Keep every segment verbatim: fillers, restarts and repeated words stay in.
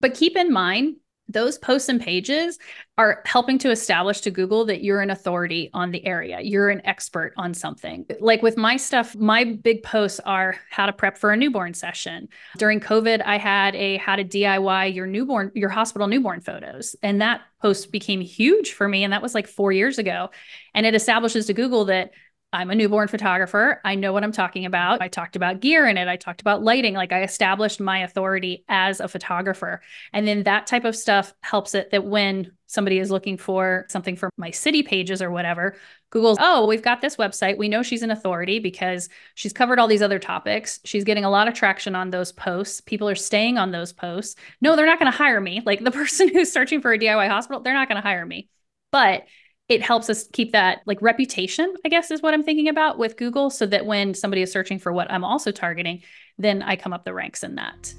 But keep in mind, those posts and pages are helping to establish to Google that you're an authority on the area. You're an expert on something. Like with my stuff, my big posts are how to prep for a newborn session. During COVID, I had a how to D I Y your newborn, your hospital newborn photos. And that post became huge for me. And that was like four years ago. And it establishes to Google that I'm a newborn photographer. I know what I'm talking about. I talked about gear in it. I talked about lighting. Like I established my authority as a photographer. And then that type of stuff helps it that when somebody is looking for something for my city pages or whatever, Google's, oh, we've got this website. We know she's an authority because she's covered all these other topics. She's getting a lot of traction on those posts. People are staying on those posts. No, they're not going to hire me. Like the person who's searching for a D I Y hospital, they're not going to hire me. But it helps us keep that like reputation, I guess is what I'm thinking about with Google, so that when somebody is searching for what I'm also targeting, then I come up the ranks in that.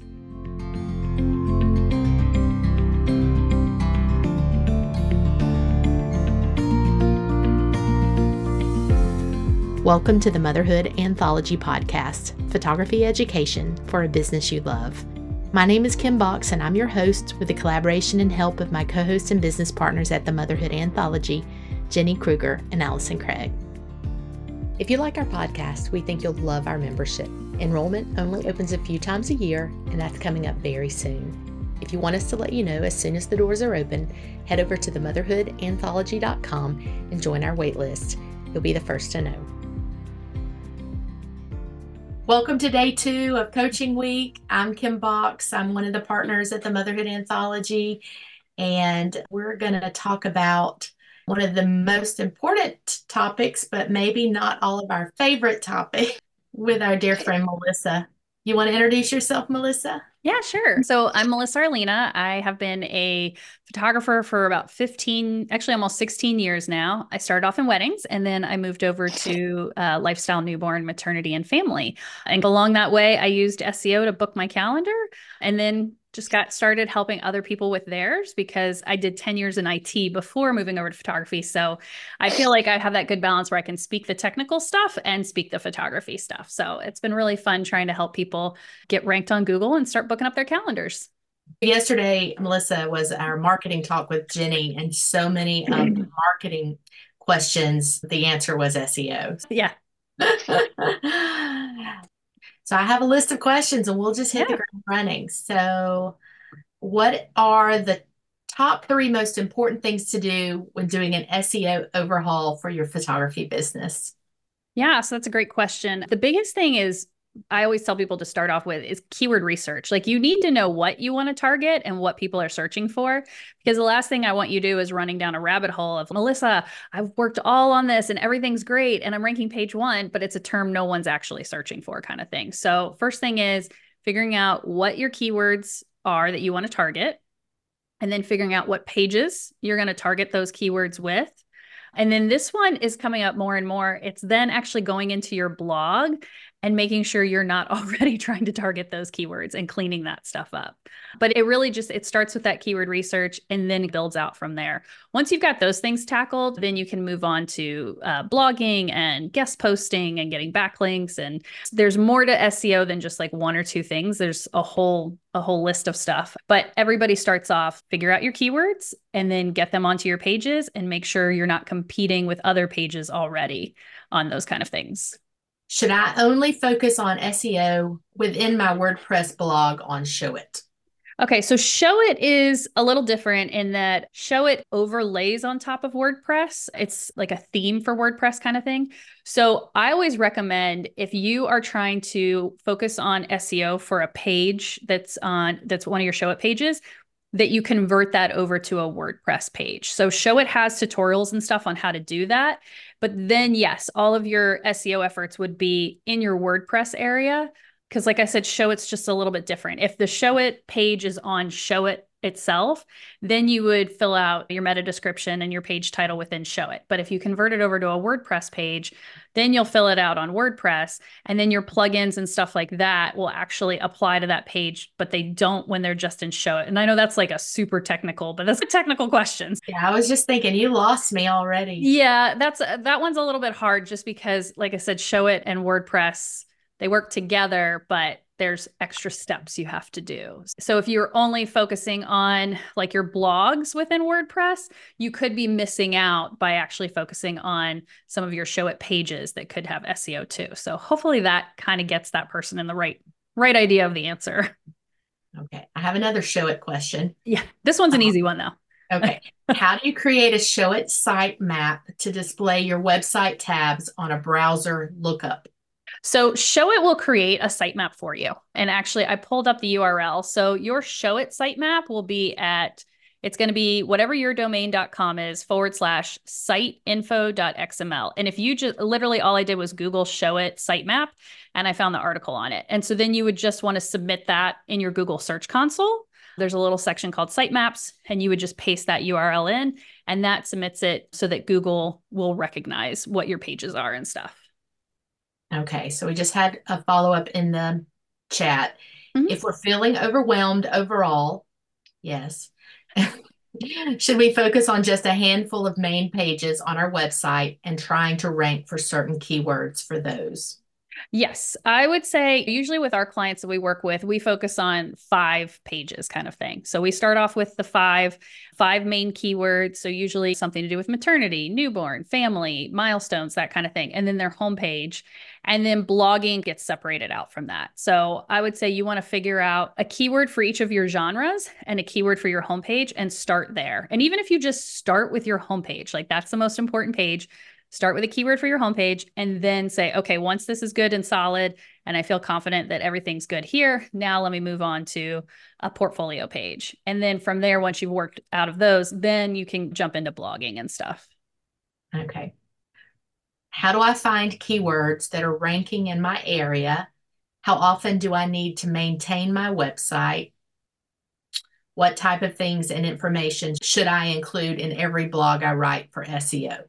Welcome to the Motherhood Anthology Podcast, photography education for a business you love. My name is Kim Box, and I'm your host with the collaboration and help of my co-hosts and business partners at the Motherhood Anthology, Jenny Kruger and Allison Craig. If you like our podcast, we think you'll love our membership. Enrollment only opens a few times a year, and that's coming up very soon. If you want us to let you know as soon as the doors are open, head over to the motherhood anthology dot com and join our wait list. You'll be the first to know. Welcome to day two of Coaching Week. I'm Kim Box. I'm one of the partners at the Motherhood Anthology, and we're going to talk about one of the most important topics, but maybe not all of our favorite topic, with our dear friend Melissa. You want to introduce yourself, Melissa? Yeah, sure. So I'm Melissa Arlina. I have been a photographer for about fifteen, actually almost sixteen years now. I started off in weddings, and then I moved over to uh, lifestyle, newborn, maternity, and family. And along that way, I used S E O to book my calendar, and then just got started helping other people with theirs because I did ten years in I T before moving over to photography. So I feel like I have that good balance where I can speak the technical stuff and speak the photography stuff. So it's been really fun trying to help people get ranked on Google and start booking up their calendars. Yesterday, Melissa, was our marketing talk with Jenny, and so many of the marketing questions, the answer was S E O. Yeah. So I have a list of questions, and we'll just hit yeah. the ground running. So what are the top three most important things to do when doing an S E O overhaul for your photography business? Yeah, so that's a great question. The biggest thing is, I always tell people to start off with is keyword research. Like you need to know what you want to target and what people are searching for, because the last thing I want you to do is running down a rabbit hole of, Melissa, I've worked all on this and everything's great and I'm ranking page one, but it's a term no one's actually searching for kind of thing. So first thing is figuring out what your keywords are that you want to target, and then figuring out what pages you're going to target those keywords with. And then this one is coming up more and more. It's then actually going into your blog and making sure you're not already trying to target those keywords and cleaning that stuff up. But it really just, it starts with that keyword research and then builds out from there. Once you've got those things tackled, then you can move on to uh, blogging and guest posting and getting backlinks. And there's more to S E O than just like one or two things. There's a whole a whole list of stuff. But everybody starts off, figure out your keywords and then get them onto your pages and make sure you're not competing with other pages already on those kind of things. Should I only focus on S E O within my WordPress blog on Showit? Okay, so Showit is a little different in that Showit overlays on top of WordPress. It's like a theme for WordPress kind of thing. So I always recommend, if you are trying to focus on S E O for a page that's on that's one of your Showit pages, that you convert that over to a WordPress page. So Showit has tutorials and stuff on how to do that. But then yes, all of your S E O efforts would be in your WordPress area. Because like I said, Showit's just a little bit different. If the Showit page is on Showit itself, then you would fill out your meta description and your page title within Showit. But if you convert it over to a WordPress page, then you'll fill it out on WordPress, and then your plugins and stuff like that will actually apply to that page, but they don't when they're just in Showit. And I know that's like a super technical, but that's technical questions. Yeah, I was just thinking you lost me already. Yeah, that's that one's a little bit hard just because, like I said, Showit and WordPress, they work together, but there's extra steps you have to do. So if you're only focusing on like your blogs within WordPress, you could be missing out by actually focusing on some of your show it pages that could have S E O too. So hopefully that kind of gets that person in the right, right idea of the answer. Okay. I have another show it question. Yeah. This one's an Um, easy one though. Okay. How do you create a show it site map to display your website tabs on a browser lookup? So Showit will create a sitemap for you. And actually, I pulled up the U R L. So your Showit sitemap will be at, it's going to be whatever your domain dot com is forward slash site info dot x m l. And if you just literally all I did was Google Showit sitemap and I found the article on it. And so then you would just want to submit that in your Google Search Console. There's a little section called sitemaps, and you would just paste that U R L in, and that submits it so that Google will recognize what your pages are and stuff. Okay, so we just had a follow-up in the chat. Mm-hmm. If we're feeling overwhelmed overall, yes, should we focus on just a handful of main pages on our website and trying to rank for certain keywords for those? Yes, I would say usually with our clients that we work with, we focus on five pages kind of thing. So we start off with the five, five main keywords. So usually something to do with maternity, newborn, family, milestones, that kind of thing. And then their homepage. And then blogging gets separated out from that. So I would say you want to figure out a keyword for each of your genres and a keyword for your homepage and start there. And even if you just start with your homepage, like that's the most important page. Start with a keyword for your homepage and then say, okay, once this is good and solid, and I feel confident that everything's good here, now let me move on to a portfolio page. And then from there, once you've worked out of those, then you can jump into blogging and stuff. Okay. How do I find keywords that are ranking in my area? How often do I need to maintain my website? What type of things and information should I include in every blog I write for S E O?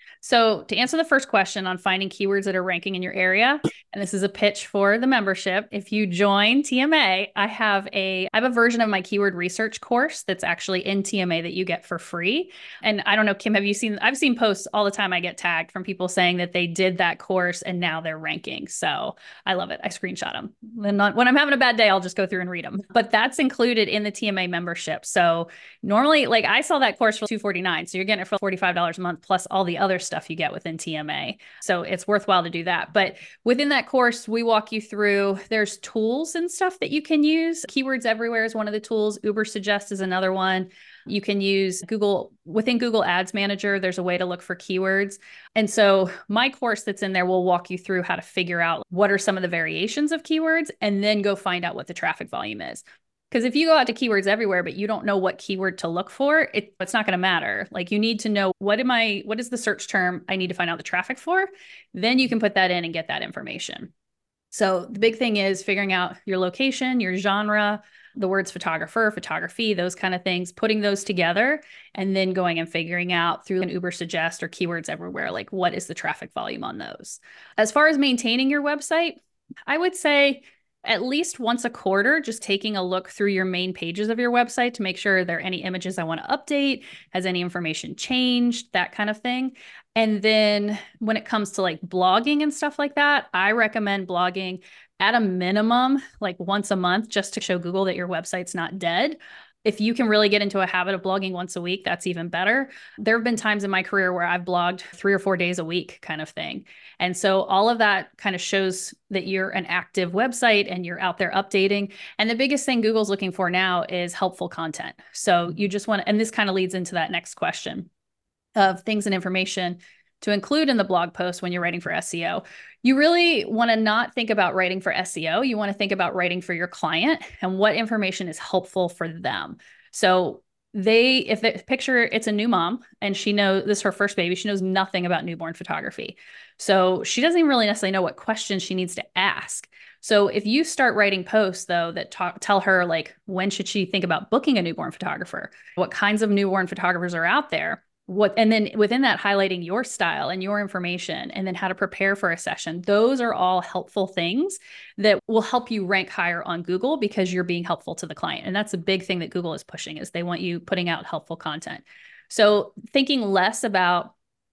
So to answer the first question on finding keywords that are ranking in your area, and this is a pitch for the membership, if you join T M A, I have a I have a version of my keyword research course that's actually in T M A that you get for free. And I don't know, Kim, have you seen, I've seen posts all the time I get tagged from people saying that they did that course and now they're ranking. So I love it. I screenshot them. And not, when I'm having a bad day, I'll just go through and read them. But that's included in the T M A membership. So normally, like I saw that course for two hundred forty-nine dollars. So you're getting it for forty-five dollars a month plus all the other stuff you get within T M A. So it's worthwhile to do that. But within that course, we walk you through, there's tools and stuff that you can use. Keywords Everywhere is one of the tools. Ubersuggest is another one. You can use Google, within Google Ads Manager, there's a way to look for keywords. And so my course that's in there will walk you through how to figure out what are some of the variations of keywords and then go find out what the traffic volume is. Because if you go out to Keywords Everywhere, but you don't know what keyword to look for, it, it's not going to matter. Like you need to know what am I, what is the search term I need to find out the traffic for? Then you can put that in and get that information. So the big thing is figuring out your location, your genre, the words photographer, photography, those kind of things, putting those together and then going and figuring out through an Ubersuggest or Keywords Everywhere, like what is the traffic volume on those. As far as maintaining your website, I would say at least once a quarter, just taking a look through your main pages of your website to make sure there are any images I want to update, has any information changed, that kind of thing. And then when it comes to like blogging and stuff like that, I recommend blogging at a minimum, like once a month, just to show Google that your website's not dead. If you can really get into a habit of blogging once a week, that's even better. There have been times in my career where I've blogged three or four days a week kind of thing. And so all of that kind of shows that you're an active website and you're out there updating. And the biggest thing Google's looking for now is helpful content. So you just want to, and this kind of leads into that next question of things and information to include in the blog post when you're writing for S E O. You really want to not think about writing for S E O. You want to think about writing for your client and what information is helpful for them. So they, if they picture it's a new mom and she knows this is her first baby, she knows nothing about newborn photography. So she doesn't even really necessarily know what questions she needs to ask. So if you start writing posts though, that talk, tell her like, when should she think about booking a newborn photographer? What kinds of newborn photographers are out there? What, and then within that, highlighting your style and your information, and then how to prepare for a session. Those are all helpful things that will help you rank higher on Google because you're being helpful to the client. And that's a big thing that Google is pushing is they want you putting out helpful content. So thinking less about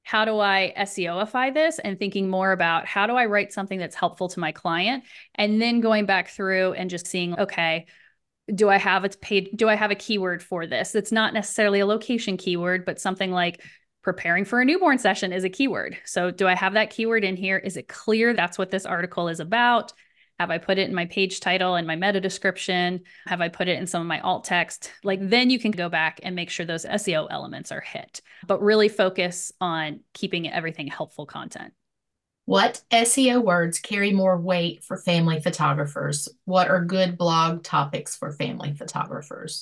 how do I SEOify this, and thinking more about how do I write something that's helpful to my client, and then going back through and just seeing, okay, do I have it's paid, do I have a keyword for this? It's not necessarily a location keyword, but something like preparing for a newborn session is a keyword. So do I have that keyword in here? Is it clear that's what this article is about? Have I put it in my page title and my meta description? Have I put it in some of my alt text? Like, then you can go back and make sure those S E O elements are hit, but really focus on keeping everything helpful content. What S E O words carry more weight for family photographers? What are good blog topics for family photographers?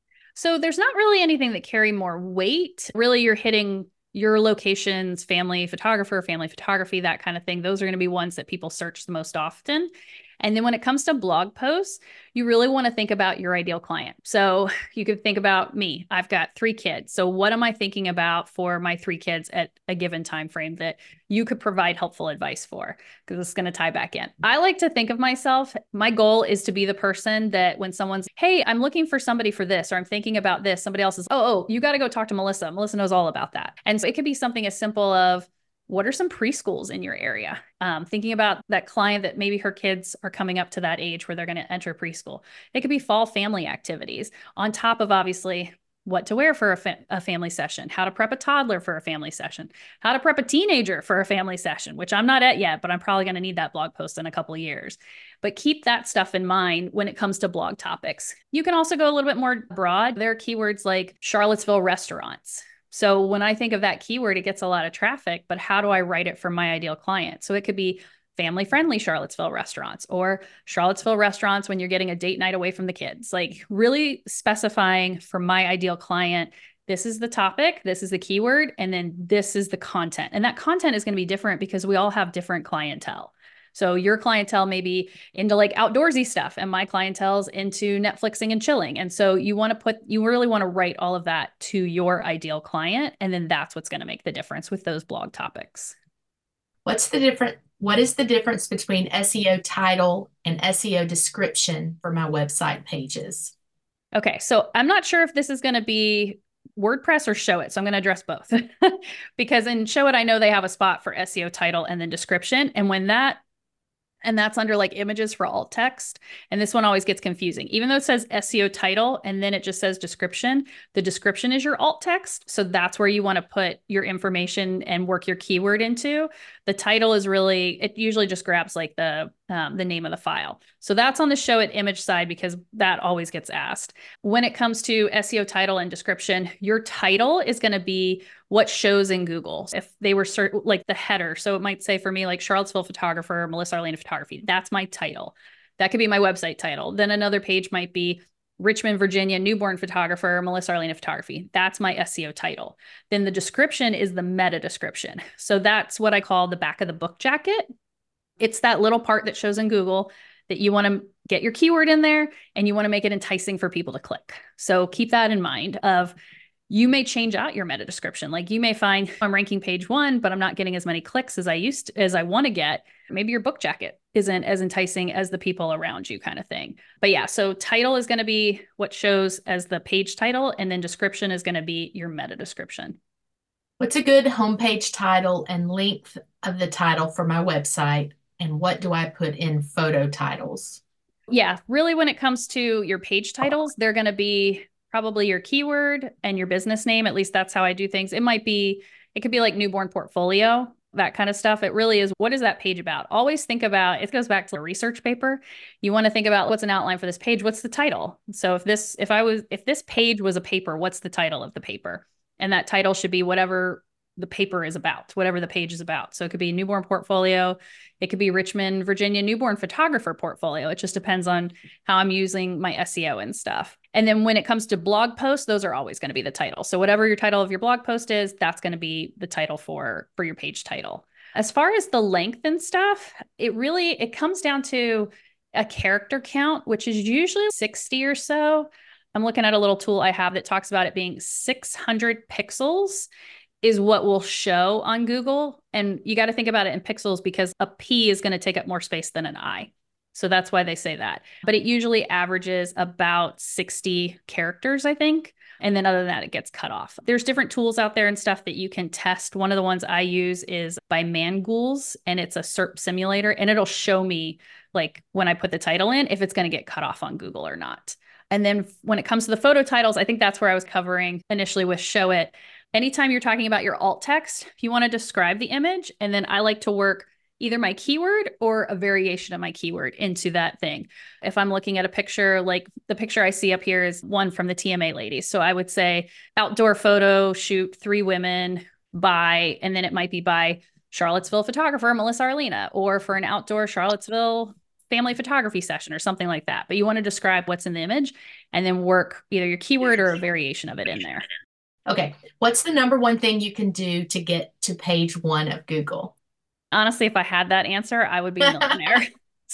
So there's not really anything that carry more weight. Really, you're hitting your locations, family photographer, family photography, that kind of thing. Those are going to be ones that people search the most often. And then when it comes to blog posts, you really want to think about your ideal client. So you could think about me. I've got three kids. So what am I thinking about for my three kids at a given time frame that you could provide helpful advice for? Because it's going to tie back in. I like to think of myself, my goal is to be the person that when someone's, hey, I'm looking for somebody for this, or I'm thinking about this, somebody else is, oh, oh, you got to go talk to Melissa. Melissa knows all about that. And so it could be something as simple of, what are some preschools in your area? Um, thinking about that client that maybe her kids are coming up to that age where they're going to enter preschool. It could be fall family activities on top of obviously what to wear for a, fa- a family session, how to prep a toddler for a family session, how to prep a teenager for a family session, which I'm not at yet, but I'm probably going to need that blog post in a couple of years. But keep that stuff in mind when it comes to blog topics. You can also go a little bit more broad. There are keywords like Charlottesville restaurants. So when I think of that keyword, it gets a lot of traffic, but how do I write it for my ideal client? So it could be family-friendly Charlottesville restaurants, or Charlottesville restaurants when you're getting a date night away from the kids. Like, really specifying for my ideal client, this is the topic, this is the keyword, and then this is the content. And that content is going to be different because we all have different clientele. So your clientele may be into like outdoorsy stuff, and my clientele's into Netflixing and chilling. And so you want to put, you really want to write all of that to your ideal client. And then that's what's going to make the difference with those blog topics. What's the different, what is the difference between S E O title and S E O description for my website pages? Okay. So I'm not sure if this is going to be WordPress or Showit. So I'm going to address both because in Showit, I know they have a spot for S E O title and then description. And when that And that's under like images for alt text. And this one always gets confusing. Even though it says S E O title and then it just says description, the description is your alt text. So that's where you want to put your information and work your keyword into. The title is really, it usually just grabs like the um, the name of the file. So that's on the Showit image side because that always gets asked. When it comes to S E O title and description, your title is going to be what shows in Google. If they were cert- like the header, so it might say for me like Charlottesville photographer, Melissa Arlena photography. That's my title. That could be my website title. Then another page might be Richmond, Virginia, newborn photographer, Melissa Arlena photography. That's my S E O title. Then the description is the meta description. So that's what I call the back of the book jacket. It's that little part that shows in Google that you want to get your keyword in there and you want to make it enticing for people to click. So keep that in mind of you may change out your meta description. Like you may find I'm ranking page one, but I'm not getting as many clicks as I used to, as I want to get. Maybe your book jacket isn't as enticing as the people around you kind of thing. But yeah, so title is going to be what shows as the page title, and then description is going to be your meta description. What's a good homepage title and length of the title for my website? And what do I put in photo titles? Yeah, really when it comes to your page titles, they're going to be probably your keyword and your business name. At least that's how I do things. It might be, it could be like newborn portfolio, that kind of stuff. It really is, what is that page about? Always think about, it goes back to a research paper. You want to think about what's an outline for this page? What's the title? So if this, if I was, if this page was a paper, what's the title of the paper? And that title should be whatever the paper is about, whatever the page is about. So it could be newborn portfolio. It could be Richmond, Virginia newborn photographer portfolio. It just depends on how I'm using my S E O and stuff. And then when it comes to blog posts, those are always going to be the title. So whatever your title of your blog post is, that's going to be the title for, for your page title. As far as the length and stuff, it really, it comes down to a character count, which is usually sixty or so. I'm looking at a little tool I have that talks about it being six hundred pixels is what will show on Google. And you got to think about it in pixels because a P is going to take up more space than an I. So that's why they say that. But it usually averages about sixty characters, I think. And then other than that, it gets cut off. There's different tools out there and stuff that you can test. One of the ones I use is by Mangools, and it's a S E R P simulator, and it'll show me, like, when I put the title in, if it's going to get cut off on Google or not. And then when it comes to the photo titles, I think that's where I was covering initially with Showit. Anytime you're talking about your alt text, you want to describe the image, and then I like to work either my keyword or a variation of my keyword into that thing. If I'm looking at a picture, like the picture I see up here is one from the T M A ladies. So I would say outdoor photo shoot, three women by, and then it might be by Charlottesville photographer, Melissa Arlina, or for an outdoor Charlottesville family photography session or something like that. But you want to describe what's in the image and then work either your keyword or a variation of it in there. Okay. What's the number one thing you can do to get to page one of Google? Honestly, if I had that answer, I would be a millionaire.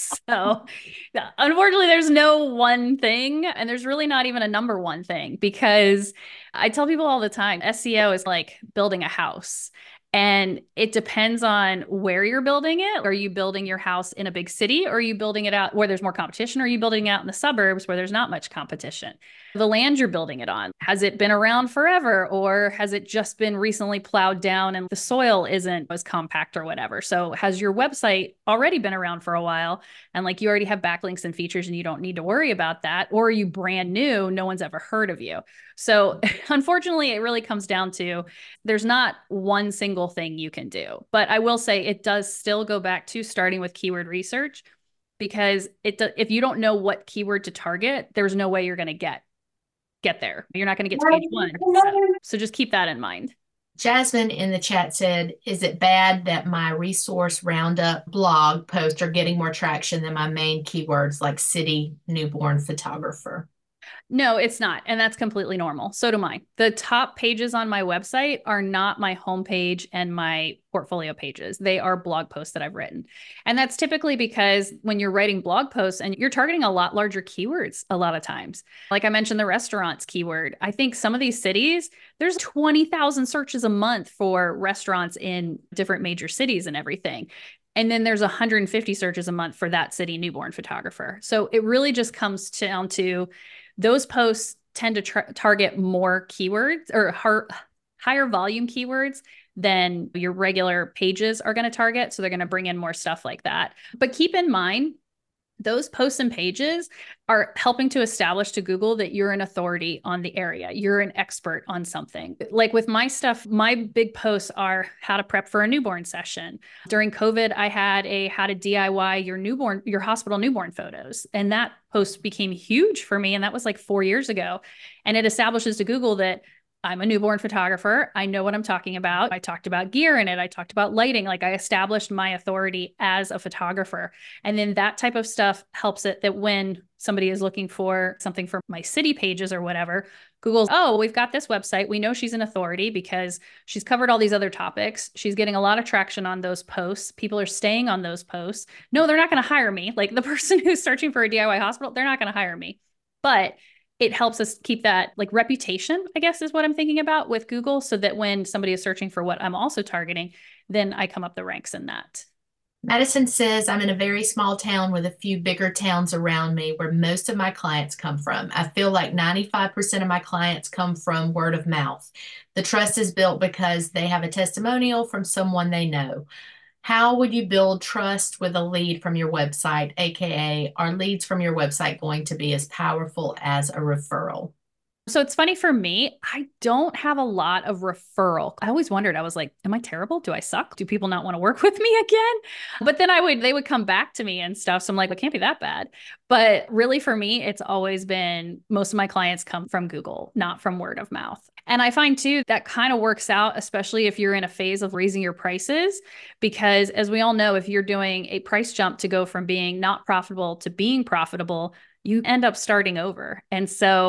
So unfortunately, there's no one thing, and there's really not even a number one thing, because I tell people all the time, S E O is like building a house. And it depends on where you're building it. Are you building your house in a big city, or are you building it out where there's more competition? Or are you building it out in the suburbs where there's not much competition? The land you're building it on, has it been around forever, or has it just been recently plowed down and the soil isn't as compact or whatever? So has your website already been around for a while and like you already have backlinks and features and you don't need to worry about that? Or are you brand new? No one's ever heard of you. So unfortunately, it really comes down to there's not one single thing you can do. But I will say it does still go back to starting with keyword research, because it if you don't know what keyword to target, there's no way you're going to get get there. You're not going to get to page one. So, so just keep that in mind. Jasmine in the chat said, is it bad that my resource roundup blog posts are getting more traction than my main keywords like city newborn photographer? No, it's not. And that's completely normal. So do mine. The top pages on my website are not my homepage and my portfolio pages. They are blog posts that I've written. And that's typically because when you're writing blog posts and you're targeting a lot larger keywords a lot of times. Like I mentioned, the restaurants keyword. I think some of these cities, there's twenty thousand searches a month for restaurants in different major cities and everything. And then there's one hundred fifty searches a month for that city newborn photographer. So it really just comes down to those posts tend to tra- target more keywords or har- higher volume keywords than your regular pages are going to target. So they're going to bring in more stuff like that. But keep in mind, those posts and pages are helping to establish to Google that you're an authority on the area. You're an expert on something. Like with my stuff, my big posts are how to prep for a newborn session. During COVID, I had a how to D I Y your newborn, your hospital newborn photos. And that post became huge for me. And that was like four years ago. And it establishes to Google that I'm a newborn photographer. I know what I'm talking about. I talked about gear in it. I talked about lighting. Like I established my authority as a photographer. And then that type of stuff helps it that when somebody is looking for something for my city pages or whatever, Google's, oh, we've got this website. We know she's an authority because she's covered all these other topics. She's getting a lot of traction on those posts. People are staying on those posts. No, they're not going to hire me. Like the person who's searching for a D I Y hospital, they're not going to hire me. But it helps us keep that like reputation, I guess, is what I'm thinking about with Google, so that when somebody is searching for what I'm also targeting, then I come up the ranks in that. Madison says, I'm in a very small town with a few bigger towns around me where most of my clients come from. I feel like ninety-five percent of my clients come from word of mouth. The trust is built because they have a testimonial from someone they know. How would you build trust with a lead from your website, A K A are leads from your website going to be as powerful as a referral? So it's funny for me, I don't have a lot of referral. I always wondered, I was like, am I terrible? Do I suck? Do people not want to work with me again? But then I would, they would come back to me and stuff. So I'm like, it can't be that bad. But really for me, it's always been, most of my clients come from Google, not from word of mouth. And I find too, that kind of works out, especially if you're in a phase of raising your prices, because as we all know, if you're doing a price jump to go from being not profitable to being profitable, you end up starting over. And so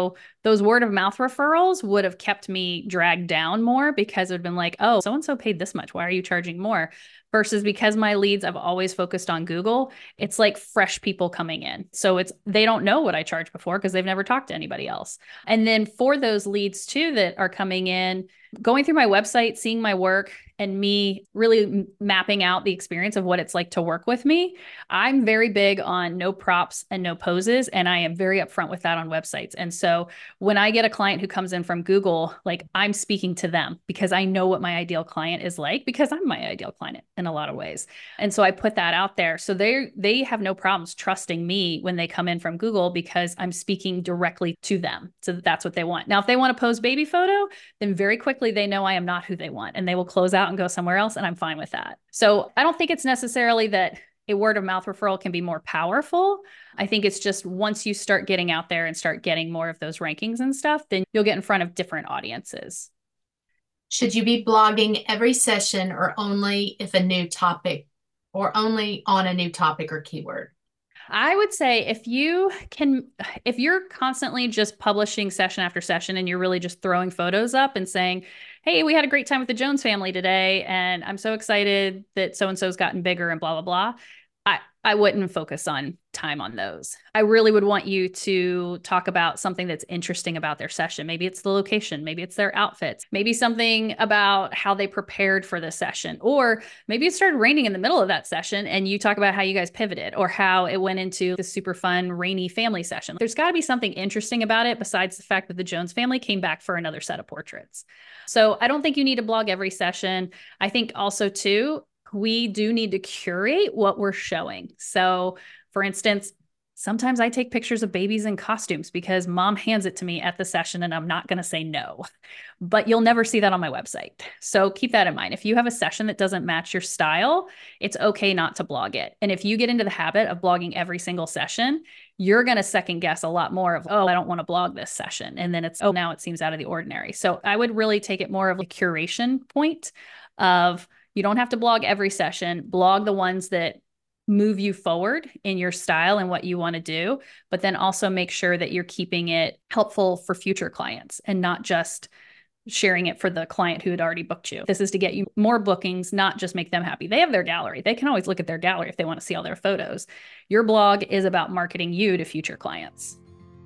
those word of mouth referrals would have kept me dragged down more because it would have been like, oh, so-and-so paid this much. Why are you charging more? Versus because my leads, I've always focused on Google. It's like fresh people coming in. So it's, they don't know what I charged before because they've never talked to anybody else. And then for those leads too, that are coming in, going through my website, seeing my work, and me really mapping out the experience of what it's like to work with me. I'm very big on no props and no poses, and I am very upfront with that on websites. And so when I get a client who comes in from Google, like I'm speaking to them because I know what my ideal client is like, because I'm my ideal client in a lot of ways. And so I put that out there. So they they have no problems trusting me when they come in from Google because I'm speaking directly to them. So that's what they want. Now, if they want to pose baby photo, then very quickly they know I am not who they want, and they will close out and go somewhere else, and I'm fine with that. So I don't think it's necessarily that a word of mouth referral can be more powerful. I think it's just once you start getting out there and start getting more of those rankings and stuff, then you'll get in front of different audiences. Should you be blogging every session or only if a new topic or only on a new topic or keyword? I would say if you can, if you're constantly just publishing session after session and you're really just throwing photos up and saying, hey, we had a great time with the Jones family today, and I'm so excited that so-and-so's gotten bigger and blah, blah, blah. I, I wouldn't focus on time on those. I really would want you to talk about something that's interesting about their session. Maybe it's the location, maybe it's their outfits, maybe something about how they prepared for the session, or maybe it started raining in the middle of that session and you talk about how you guys pivoted or how it went into the super fun rainy family session. There's got to be something interesting about it besides the fact that the Jones family came back for another set of portraits. So I don't think you need to blog every session. I think also too, we do need to curate what we're showing. So for instance, sometimes I take pictures of babies in costumes because mom hands it to me at the session and I'm not going to say no, but you'll never see that on my website. So keep that in mind. If you have a session that doesn't match your style, it's okay not to blog it. And if you get into the habit of blogging every single session, you're going to second guess a lot more of, oh, I don't want to blog this session. And then it's, oh, now it seems out of the ordinary. So I would really take it more of a curation point of, you don't have to blog every session. Blog the ones that move you forward in your style and what you want to do, but then also make sure that you're keeping it helpful for future clients and not just sharing it for the client who had already booked you. This is to get you more bookings, not just make them happy. They have their gallery. They can always look at their gallery if they want to see all their photos. Your blog is about marketing you to future clients.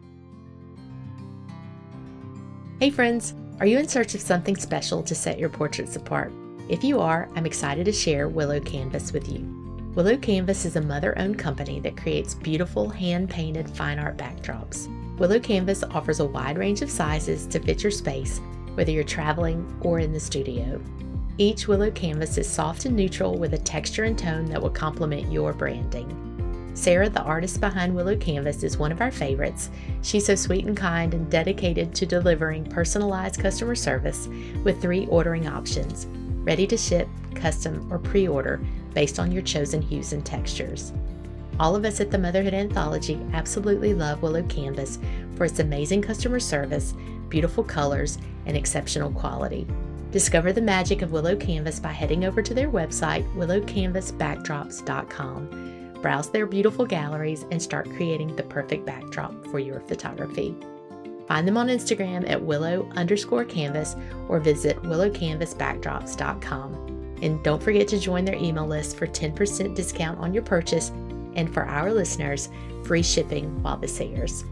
Hey friends, are you in search of something special to set your portraits apart? If you are, I'm excited to share Willow Canvas with you. Willow Canvas is a mother-owned company that creates beautiful hand-painted fine art backdrops. Willow Canvas offers a wide range of sizes to fit your space, whether you're traveling or in the studio. Each Willow Canvas is soft and neutral with a texture and tone that will complement your branding. Sarah, the artist behind Willow Canvas, is one of our favorites. She's so sweet and kind and dedicated to delivering personalized customer service with three ordering options: ready to ship, custom, or pre-order based on your chosen hues and textures. All of us at the Motherhood Anthology absolutely love Willow Canvas for its amazing customer service, beautiful colors, and exceptional quality. Discover the magic of Willow Canvas by heading over to their website, willow canvas backdrops dot com. Browse their beautiful galleries and start creating the perfect backdrop for your photography. Find them on Instagram at willow underscore canvas or visit willow canvas backdrops dot com. And don't forget to join their email list for ten percent discount on your purchase, and for our listeners, free shipping while this airs.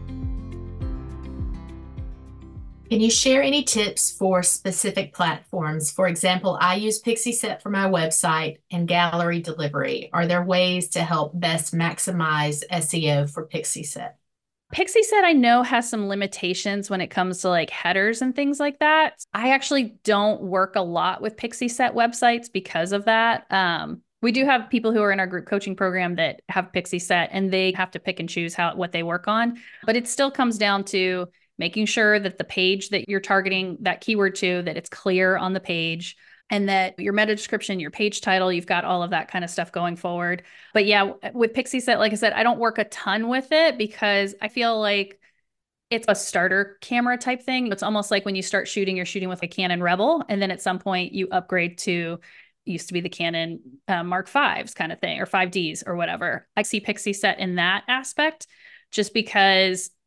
Can you share any tips for specific platforms? For example, I use Pixieset for my website and gallery delivery. Are there ways to help best maximize S E O for Pixieset? Pixieset, I know, has some limitations when it comes to like headers and things like that. I actually don't work a lot with Pixieset websites because of that. Um, we do have people who are in our group coaching program that have Pixieset, and they have to pick and choose how what they work on. But it still comes down to making sure that the page that you're targeting that keyword to, that it's clear on the page, and that your meta description, your page title, you've got all of that kind of stuff going forward. But yeah, with Pixieset, like I said, I don't work a ton with it because I feel like it's a starter camera type thing. It's almost like when you start shooting, you're shooting with a Canon Rebel, and then at some point you upgrade to, used to be the Canon uh, Mark fives kind of thing, or five Ds or whatever. I see Pixieset in that aspect just because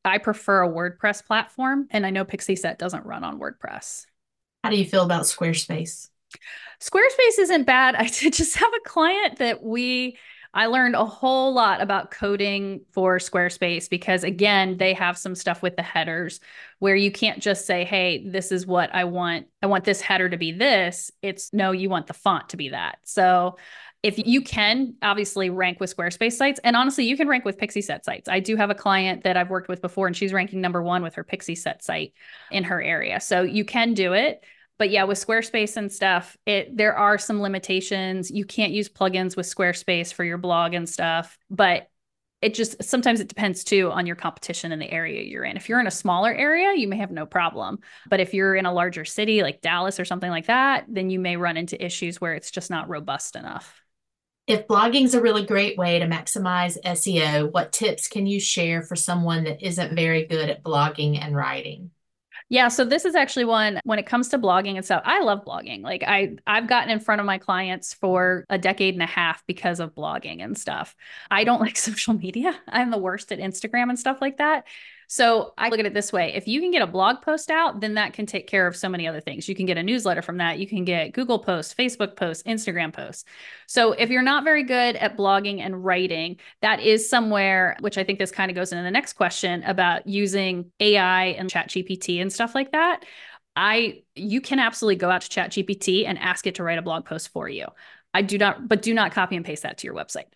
I prefer a WordPress platform, and I know Pixieset doesn't run on WordPress. How do you feel about Squarespace? Squarespace isn't bad. I did just have a client that we, I learned a whole lot about coding for Squarespace because, again, they have some stuff with the headers where you can't just say, hey, this is what I want. I want this header to be this. It's no, you want the font to be that. So if you can obviously rank with Squarespace sites, and honestly, you can rank with Pixieset sites. I do have a client that I've worked with before, and she's ranking number one with her Pixieset site in her area. So you can do it. But yeah, with Squarespace and stuff, it there are some limitations. You can't use plugins with Squarespace for your blog and stuff, but it just sometimes it depends too on your competition in the area you're in. If you're in a smaller area, you may have no problem. But if you're in a larger city like Dallas or something like that, then you may run into issues where it's just not robust enough. If blogging is a really great way to maximize S E O, what tips can you share for someone that isn't very good at blogging and writing? Yeah, so this is actually one when it comes to blogging and stuff. I love blogging. Like I I've gotten in front of my clients for a decade and a half because of blogging and stuff. I don't like social media. I'm the worst at Instagram and stuff like that. So I look at it this way. If you can get a blog post out, then that can take care of so many other things. You can get a newsletter from that. You can get Google posts, Facebook posts, Instagram posts. So if you're not very good at blogging and writing, that is somewhere, which I think this kind of goes into the next question about using A I and ChatGPT and stuff like that. I, you can absolutely go out to ChatGPT and ask it to write a blog post for you. I do not, but do not copy and paste that to your website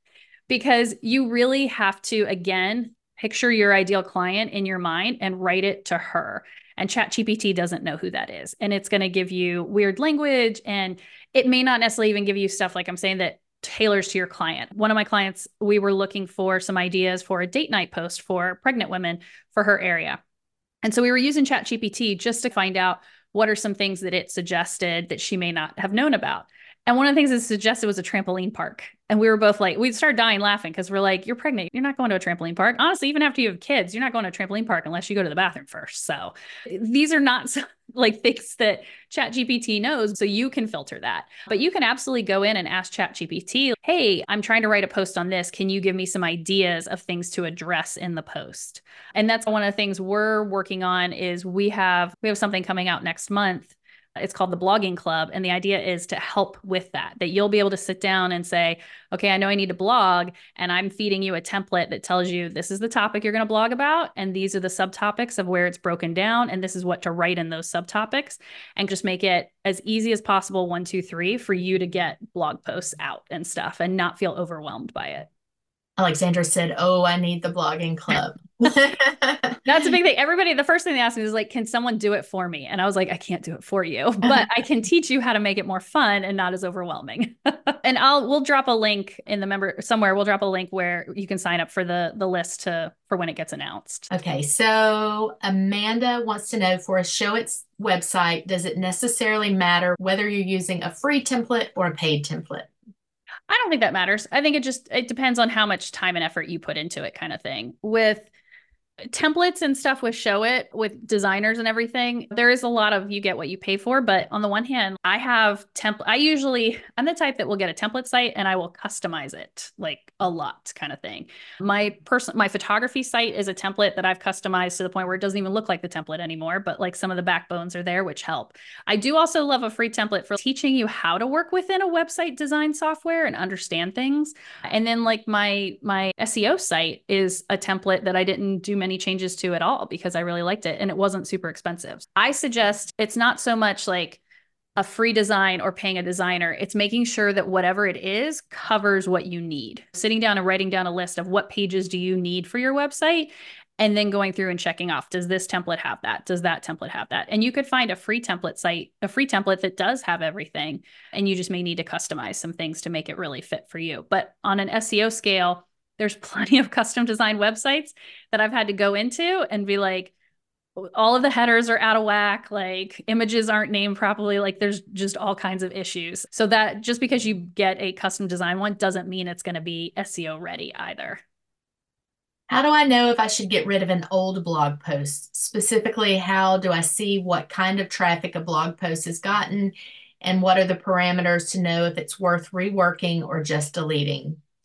because you really have to, again, picture your ideal client in your mind and write it to her. And ChatGPT doesn't know who that is. And it's going to give you weird language. And it may not necessarily even give you stuff like I'm saying that tailors to your client. One of my clients, we were looking for some ideas for a date night post for pregnant women for her area. And so we were using ChatGPT just to find out what are some things that it suggested that she may not have known about. And one of the things it suggested was a trampoline park. And we were both like, we started dying laughing because we're like, you're pregnant. You're not going to a trampoline park. Honestly, even after you have kids, you're not going to a trampoline park unless you go to the bathroom first. So these are not like things that ChatGPT knows. So you can filter that. But you can absolutely go in and ask ChatGPT, hey, I'm trying to write a post on this. Can you give me some ideas of things to address in the post? And that's one of the things we're working on is we have, we have something coming out next month. It's called the Blogging Club. And the idea is to help with that, that you'll be able to sit down and say, okay, I know I need to blog and I'm feeding you a template that tells you this is the topic you're going to blog about. And these are the subtopics of where it's broken down. And this is what to write in those subtopics and just make it as easy as possible. One, two, three for you to get blog posts out and stuff and not feel overwhelmed by it. Alexandra said, oh, I need the blogging club. That's a big thing. Everybody, the first thing they asked me is like, can someone do it for me? And I was like, I can't do it for you, but I can teach you how to make it more fun and not as overwhelming. And I'll, we'll drop a link in the member somewhere. We'll drop a link where you can sign up for the, the list to, for when it gets announced. Okay. So Amanda wants to know for a Showit's website, does it necessarily matter whether you're using a free template or a paid template? I don't think that matters. I think it just, it depends on how much time and effort you put into it kind of thing. With templates and stuff with Showit, with designers and everything, there is a lot of you get what you pay for. But on the one hand, I have template. I usually, I'm the type that will get a template site and I will customize it like a lot kind of thing. My person, my photography site is a template that I've customized to the point where it doesn't even look like the template anymore, but like some of the backbones are there, which help. I do also love a free template for teaching you how to work within a website design software and understand things. And then like my, my S E O site is a template that I didn't do many changes to at all because I really liked it and it wasn't super expensive. I suggest it's not so much like a free design or paying a designer. It's making sure that whatever it is covers what you need. Sitting down and writing down a list of what pages do you need for your website and then going through and checking off, does this template have that? Does that template have that? And you could find a free template site, a free template that does have everything. And you just may need to customize some things to make it really fit for you. But on an S E O scale, there's plenty of custom design websites that I've had to go into and be like, all of the headers are out of whack, like images aren't named properly, like there's just all kinds of issues. So that just because you get a custom design one doesn't mean it's going to be S E O ready either. How do I know if I should get rid of an old blog post? Specifically, how do I see what kind of traffic a blog post has gotten and what are the parameters to know if it's worth reworking or just deleting?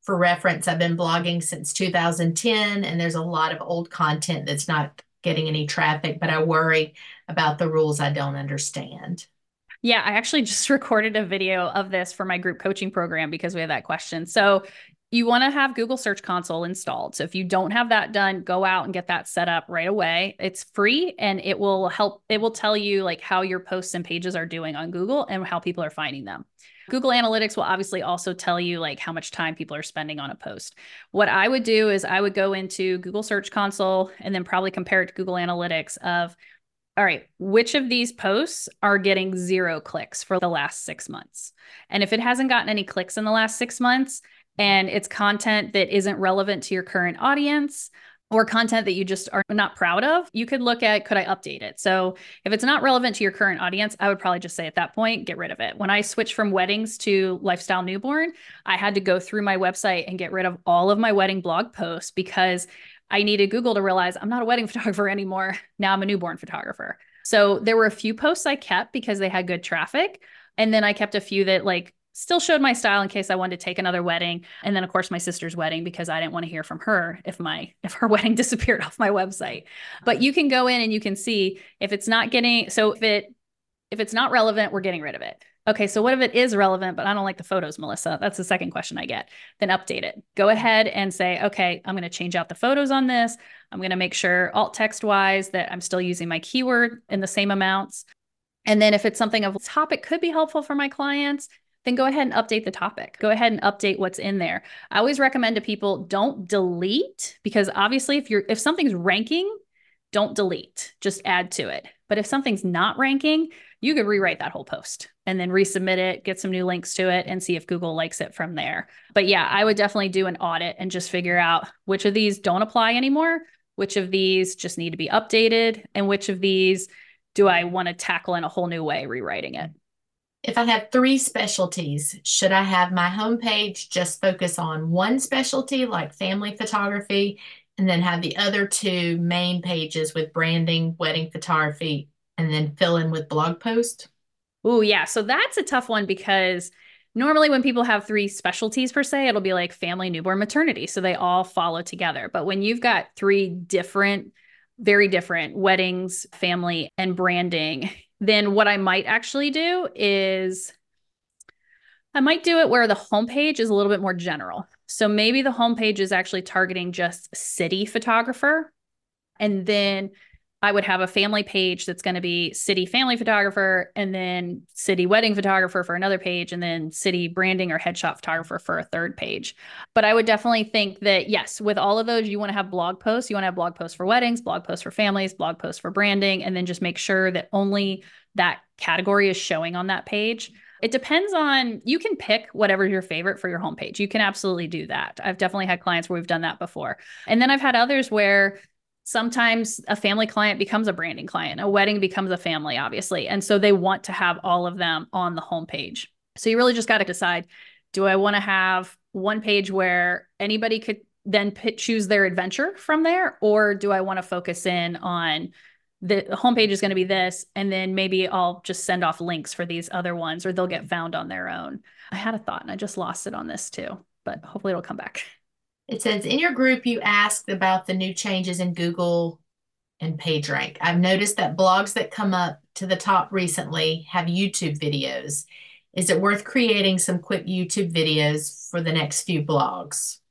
for reference, I've been blogging since two thousand ten, and there's a lot of old content that's not getting any traffic, but I worry about the rules I don't understand. Yeah, I actually just recorded a video of this for my group coaching program because we had that question. So you want to have Google Search Console installed. So if you don't have that done, go out and get that set up right away. It's free and it will help. It will tell you like how your posts and pages are doing on Google and how people are finding them. Google Analytics will obviously also tell you like how much time people are spending on a post. What I would do is I would go into Google Search Console and then probably compare it to Google Analytics of, all right, which of these posts are getting zero clicks for the last six months? And if it hasn't gotten any clicks in the last six months and it's content that isn't relevant to your current audience or content that you just are not proud of, you could look at, could I update it? So if it's not relevant to your current audience, I would probably just say at that point, get rid of it. When I switched from weddings to lifestyle newborn, I had to go through my website and get rid of all of my wedding blog posts because I needed Google to realize I'm not a wedding photographer anymore. Now I'm a newborn photographer. So there were a few posts I kept because they had good traffic. And then I kept a few that like still showed my style in case I wanted to take another wedding. And then of course my sister's wedding, because I didn't want to hear from her if my, if her wedding disappeared off my website. But you can go in and you can see if it's not getting, so if it, if it's not relevant, we're getting rid of it. Okay, so what if it is relevant, but I don't like the photos, Melissa? That's the second question I get. Then update it. Go ahead and say, okay, I'm going to change out the photos on this. I'm going to make sure alt text wise that I'm still using my keyword in the same amounts. And then if it's something of a topic could be helpful for my clients, then go ahead and update the topic. Go ahead and update what's in there. I always recommend to people, don't delete, because obviously if you're, if something's ranking, don't delete, just add to it. But if something's not ranking, you could rewrite that whole post and then resubmit it, get some new links to it and see if Google likes it from there. But yeah, I would definitely do an audit and just figure out which of these don't apply anymore, which of these just need to be updated, and which of these do I want to tackle in a whole new way, rewriting it. If I have three specialties, should I have my homepage just focus on one specialty like family photography and then have the other two main pages with branding, wedding photography, and then fill in with blog post? Oh, yeah. So that's a tough one because normally when people have three specialties per se, it'll be like family, newborn, maternity. So they all follow together. But when you've got three different, very different weddings, family, and branding, then what I might actually do is I might do it where the homepage is a little bit more general. So maybe the homepage is actually targeting just city photographer. And then I would have a family page that's going to be city family photographer, and then city wedding photographer for another page, and then city branding or headshot photographer for a third page. But I would definitely think that, yes, with all of those, you want to have blog posts. You want to have blog posts for weddings, blog posts for families, blog posts for branding, and then just make sure that only that category is showing on that page. It depends on, you can pick whatever's your favorite for your homepage. You can absolutely do that. I've definitely had clients where we've done that before. And then I've had others where sometimes a family client becomes a branding client, a wedding becomes a family, obviously. And so they want to have all of them on the homepage. So you really just got to decide, do I want to have one page where anybody could then pick, choose their adventure from there? Or do I want to focus in on the, the homepage is going to be this, and then maybe I'll just send off links for these other ones, or they'll get found on their own. I had a thought and I just lost it on this too, but hopefully it'll come back. It says, in your group, you asked about the new changes in Google and PageRank. I've noticed that blogs that come up to the top recently have YouTube videos. Is it worth creating some quick YouTube videos for the next few blogs?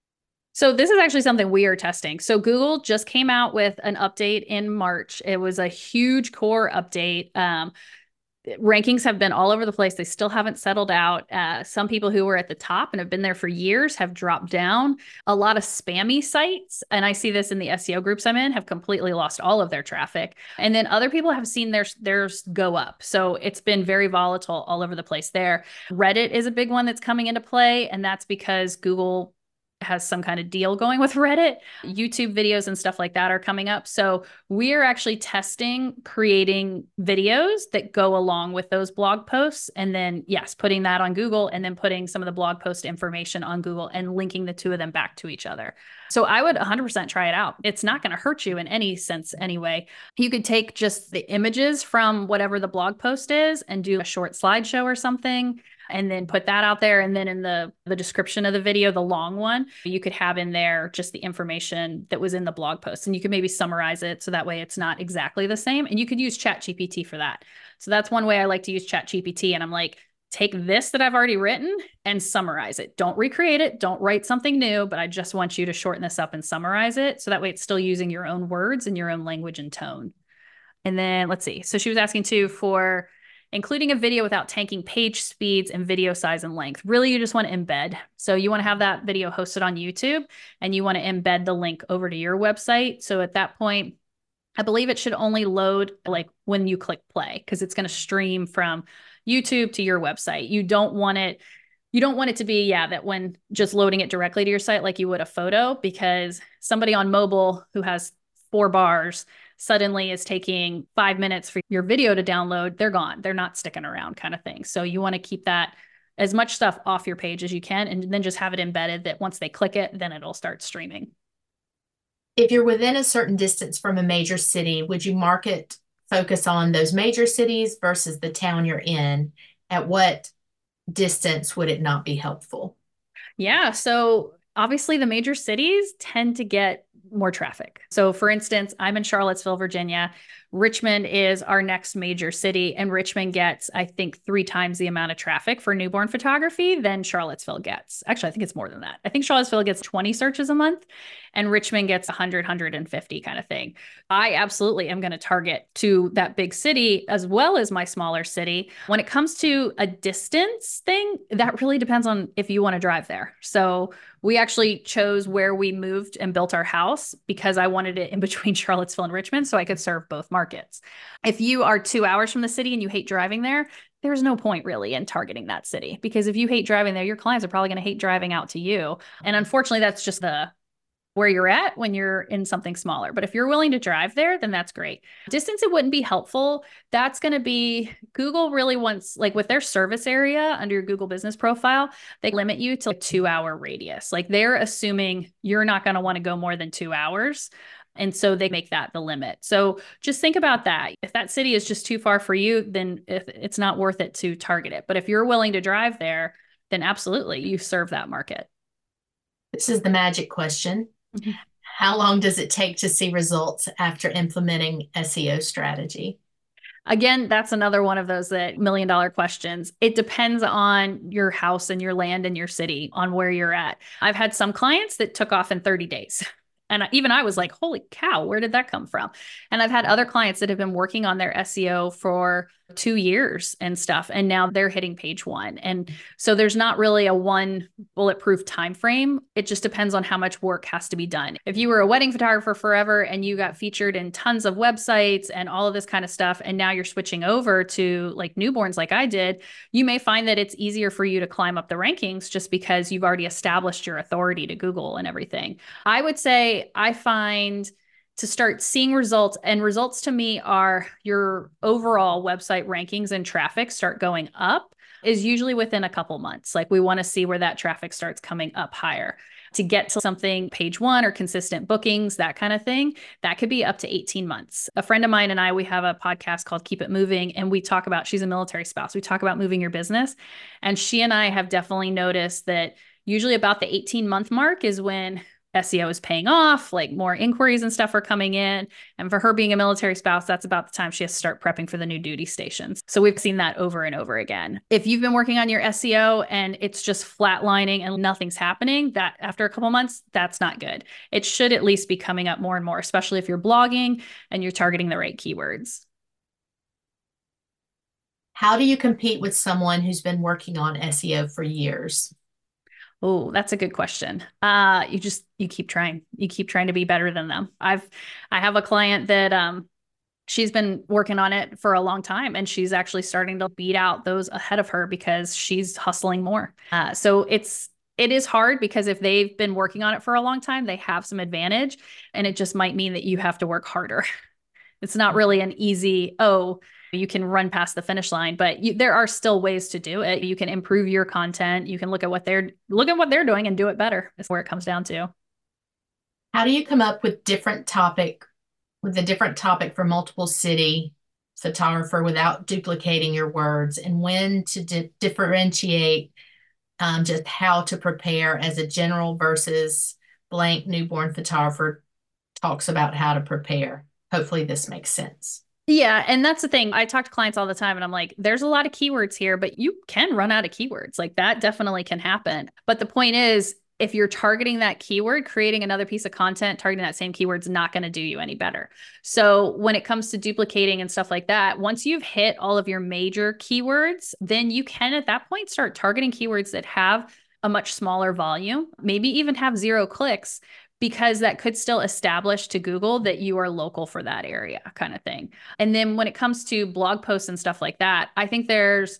So this is actually something we are testing. So Google just came out with an update in March. It was a huge core update. Um, Rankings have been all over the place. They still haven't settled out. Uh, some people who were at the top and have been there for years have dropped down. A lot of spammy sites, and I see this in the S E O groups I'm in, have completely lost all of their traffic. And then other people have seen theirs, theirs go up. So it's been very volatile all over the place there. Reddit is a big one that's coming into play, and that's because Google has some kind of deal going with Reddit. YouTube videos and stuff like that are coming up. So we're actually testing creating videos that go along with those blog posts. And then, yes, putting that on Google and then putting some of the blog post information on Google and linking the two of them back to each other. So I would one hundred percent try it out. It's not going to hurt you in any sense anyway. You could take just the images from whatever the blog post is and do a short slideshow or something, and then put that out there. And then in the, the description of the video, the long one, you could have in there just the information that was in the blog post. And you could maybe summarize it so that way it's not exactly the same. And you could use ChatGPT for that. So that's one way I like to use ChatGPT. And I'm like, take this that I've already written and summarize it. Don't recreate it. Don't write something new, but I just want you to shorten this up and summarize it. So that way it's still using your own words and your own language and tone. And then let's see. So she was asking too for including a video without tanking page speeds and video size and length. Really, you just want to embed. So you want to have that video hosted on YouTube and you want to embed the link over to your website. So at that point, I believe it should only load like when you click play, because it's going to stream from YouTube to your website. You don't want it, you don't want it to be, yeah, that when just loading it directly to your site like you would a photo, because somebody on mobile who has four bars suddenly is taking five minutes for your video to download, they're gone. They're not sticking around kind of thing. So you want to keep that as much stuff off your page as you can, and then just have it embedded that once they click it, then it'll start streaming. If you're within a certain distance from a major city, would you market focus on those major cities versus the town you're in? At what distance would it not be helpful? Yeah. So obviously the major cities tend to get more traffic. So for instance, I'm in Charlottesville, Virginia. Richmond is our next major city, and Richmond gets, I think, three times the amount of traffic for newborn photography than Charlottesville gets. Actually, I think it's more than that. I think Charlottesville gets twenty searches a month and Richmond gets one hundred, one hundred fifty kind of thing. I absolutely am going to target to that big city as well as my smaller city. When it comes to a distance thing, that really depends on if you want to drive there. So we actually chose where we moved and built our house because I wanted it in between Charlottesville and Richmond so I could serve both markets. If you are two hours from the city and you hate driving there, there's no point really in targeting that city, because if you hate driving there, your clients are probably going to hate driving out to you. And unfortunately, that's just the where you're at when you're in something smaller. But if you're willing to drive there, then that's great. Distance, it wouldn't be helpful. That's going to be, Google really wants, like with their service area under your Google business profile, they limit you to a two hour radius. Like they're assuming you're not going to want to go more than two hours. And so they make that the limit. So just think about that. If that city is just too far for you, then if it's not worth it to target it. But if you're willing to drive there, then absolutely you serve that market. This is the magic question. Mm-hmm. How long does it take to see results after implementing S E O strategy? Again, that's another one of those that million dollar questions. It depends on your house and your land and your city on where you're at. I've had some clients that took off in thirty days. And even I was like, holy cow, where did that come from? And I've had other clients that have been working on their S E O for two years and stuff, and now they're hitting page one. And so there's not really a one bulletproof time frame. It just depends on how much work has to be done. If you were a wedding photographer forever and you got featured in tons of websites and all of this kind of stuff, and now you're switching over to like newborns like I did, you may find that it's easier for you to climb up the rankings just because you've already established your authority to Google and everything. I would say I find to start seeing results, and results to me are your overall website rankings and traffic start going up, is usually within a couple months. Like we want to see where that traffic starts coming up higher. To get to something page one or consistent bookings, that kind of thing, that could be up to eighteen months. A friend of mine and I, we have a podcast called Keep It Moving, and we talk about, she's a military spouse. We talk about moving your business. And she and I have definitely noticed that usually about the eighteen month mark is when S E O is paying off, like more inquiries and stuff are coming in. And for her being a military spouse, that's about the time she has to start prepping for the new duty stations. So we've seen that over and over again. If you've been working on your S E O and it's just flatlining and nothing's happening, that after a couple months, that's not good. It should at least be coming up more and more, especially if you're blogging and you're targeting the right keywords. How do you compete with someone who's been working on S E O for years? Oh, that's a good question. Uh, you just, you keep trying, you keep trying to be better than them. I've, I have a client that, um, she's been working on it for a long time, and she's actually starting to beat out those ahead of her because she's hustling more. Uh, so it's, it is hard because if they've been working on it for a long time, they have some advantage, and it just might mean that you have to work harder. It's not really an easy, oh, you can run past the finish line, but you, there are still ways to do it. You can improve your content. You can look at what they're look at what they're doing and do it better. Is where it comes down to. How do you come up with different topic with a different topic for multiple city photographer without duplicating your words, and when to di- differentiate um, just how to prepare as a general versus blank newborn photographer talks about how to prepare? Hopefully this makes sense. Yeah. And that's the thing. I talk to clients all the time and I'm like, there's a lot of keywords here, but you can run out of keywords. Like that definitely can happen. But the point is, if you're targeting that keyword, creating another piece of content, targeting that same keyword is not going to do you any better. So when it comes to duplicating and stuff like that, once you've hit all of your major keywords, then you can at that point start targeting keywords that have a much smaller volume, maybe even have zero clicks, because that could still establish to Google that you are local for that area kind of thing. And then when it comes to blog posts and stuff like that, I think there's,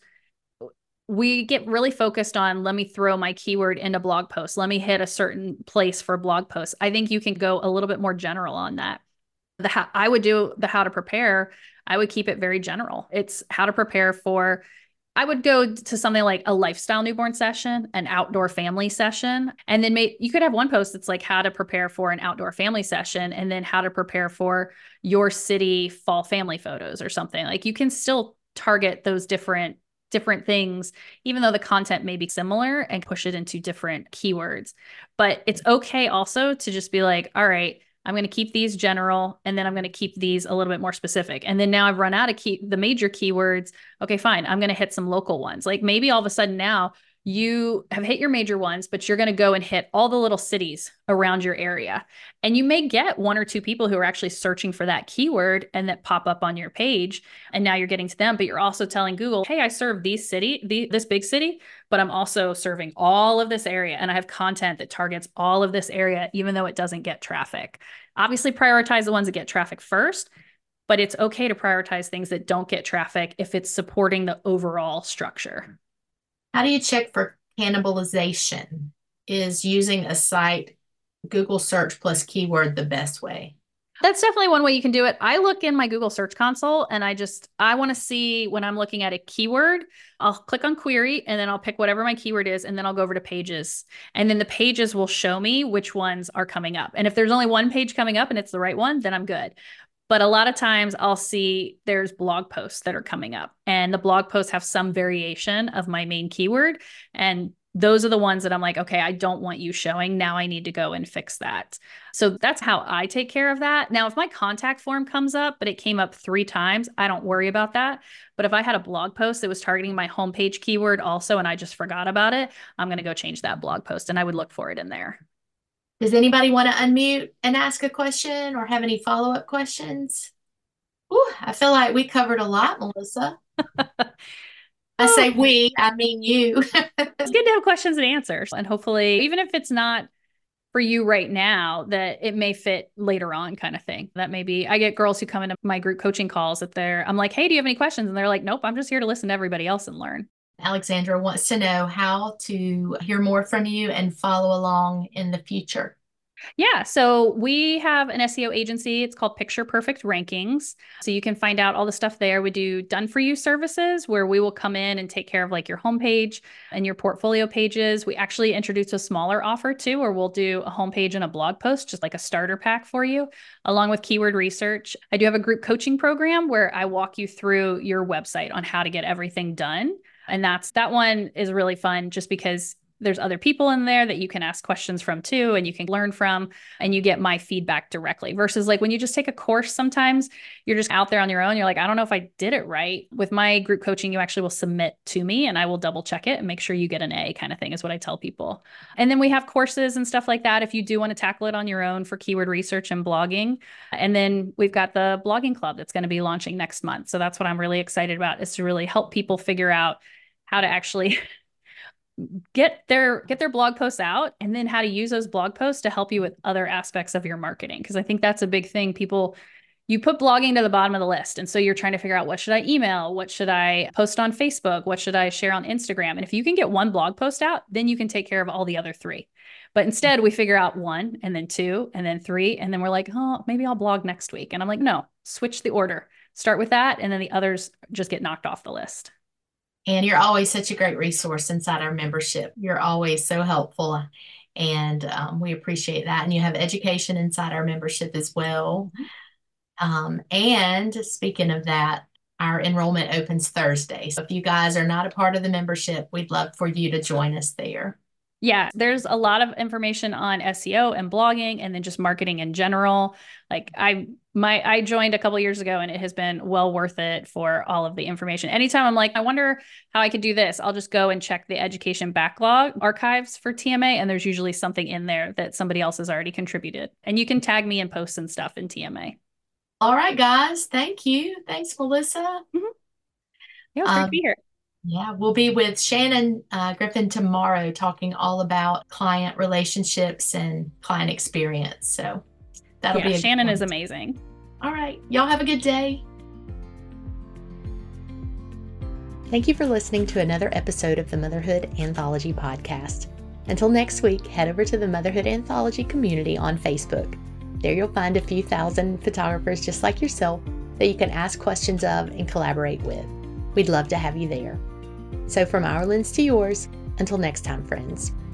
we get really focused on, let me throw my keyword into blog posts. Let me hit a certain place for blog posts. I think you can go a little bit more general on that. The how, I would do the how to prepare. I would keep it very general. It's how to prepare for, I would go to something like a lifestyle newborn session, an outdoor family session, and then may, you could have one post that's like how to prepare for an outdoor family session, and then how to prepare for your city fall family photos or something. Like you can still target those different different things, even though the content may be similar, and push it into different keywords. But it's okay also to just be like, all right, I'm going to keep these general, and then I'm going to keep these a little bit more specific. And then now I've run out of key, the major keywords. Okay, fine. I'm going to hit some local ones. Like maybe all of a sudden now you have hit your major ones, but you're going to go and hit all the little cities around your area. And you may get one or two people who are actually searching for that keyword and that pop up on your page. And now you're getting to them, but you're also telling Google, hey, I serve these city, the, this big city, but I'm also serving all of this area. And I have content that targets all of this area, even though it doesn't get traffic. Obviously, prioritize the ones that get traffic first, but it's okay to prioritize things that don't get traffic if it's supporting the overall structure. How do you check for cannibalization? Is using a site Google search plus keyword the best way? That's definitely one way you can do it. I look in my Google Search Console and I just, I want to see when I'm looking at a keyword, I'll click on query and then I'll pick whatever my keyword is. And then I'll go over to pages. And then the pages will show me which ones are coming up. And if there's only one page coming up and it's the right one, then I'm good. But a lot of times I'll see there's blog posts that are coming up, and the blog posts have some variation of my main keyword. And those are the ones that I'm like, okay, I don't want you showing. Now I need to go and fix that. So that's how I take care of that. Now, if my contact form comes up, but it came up three times, I don't worry about that. But if I had a blog post that was targeting my homepage keyword also, and I just forgot about it, I'm going to go change that blog post and I would look for it in there. Does anybody want to unmute and ask a question or have any follow-up questions? Ooh, I feel like we covered a lot, Melissa. I say we, I mean you. It's good to have questions and answers. And hopefully, even if it's not for you right now, that it may fit later on kind of thing. That maybe I get girls who come into my group coaching calls that they're, I'm like, hey, do you have any questions? And they're like, nope, I'm just here to listen to everybody else and learn. Alexandra wants to know how to hear more from you and follow along in the future. Yeah, so we have an S E O agency. It's called Picture Perfect Rankings. So you can find out all the stuff there. We do done for you services where we will come in and take care of like your homepage and your portfolio pages. We actually introduced a smaller offer too, where we'll do a homepage and a blog post, just like a starter pack for you, along with keyword research. I do have a group coaching program where I walk you through your website on how to get everything done. And that's that one is really fun just because there's other people in there that you can ask questions from too, and you can learn from, and you get my feedback directly versus like when you just take a course, sometimes you're just out there on your own. You're like, I don't know if I did it right. With my group coaching, you actually will submit to me and I will double check it and make sure you get an A kind of thing is what I tell people. And then we have courses and stuff like that if you do want to tackle it on your own for keyword research and blogging. And then we've got the blogging club that's going to be launching next month. So that's what I'm really excited about, is to really help people figure out how to actually get their get their blog posts out, and then how to use those blog posts to help you with other aspects of your marketing. Because I think that's a big thing. People, you put blogging to the bottom of the list. And so you're trying to figure out, what should I email? What should I post on Facebook? What should I share on Instagram? And if you can get one blog post out, then you can take care of all the other three. But instead we figure out one and then two and then three. And then we're like, oh, maybe I'll blog next week. And I'm like, no, switch the order. Start with that. And then the others just get knocked off the list. And you're always such a great resource inside our membership. You're always so helpful. And um, we appreciate that. And you have education inside our membership as well. Um, and speaking of that, our enrollment opens Thursday. So if you guys are not a part of the membership, we'd love for you to join us there. Yeah, there's a lot of information on S E O and blogging and then just marketing in general. Like I my I joined a couple years ago and it has been well worth it for all of the information. Anytime I'm like, I wonder how I could do this, I'll just go and check the education backlog archives for T M A, and there's usually something in there that somebody else has already contributed. And you can tag me in posts and stuff in T M A. All right, guys. Thank you. Thanks, Melissa. Mm-hmm. Yeah, it was um, great to be here. Yeah, we'll be with Shannon uh, Griffin tomorrow talking all about client relationships and client experience. So that'll yeah, be a Shannon is amazing. All right. Y'all have a good day. Thank you for listening to another episode of the Motherhood Anthology podcast. Until next week, head over to the Motherhood Anthology community on Facebook. There you'll find a few thousand photographers just like yourself that you can ask questions of and collaborate with. We'd love to have you there. So from our lens to yours, until next time, friends.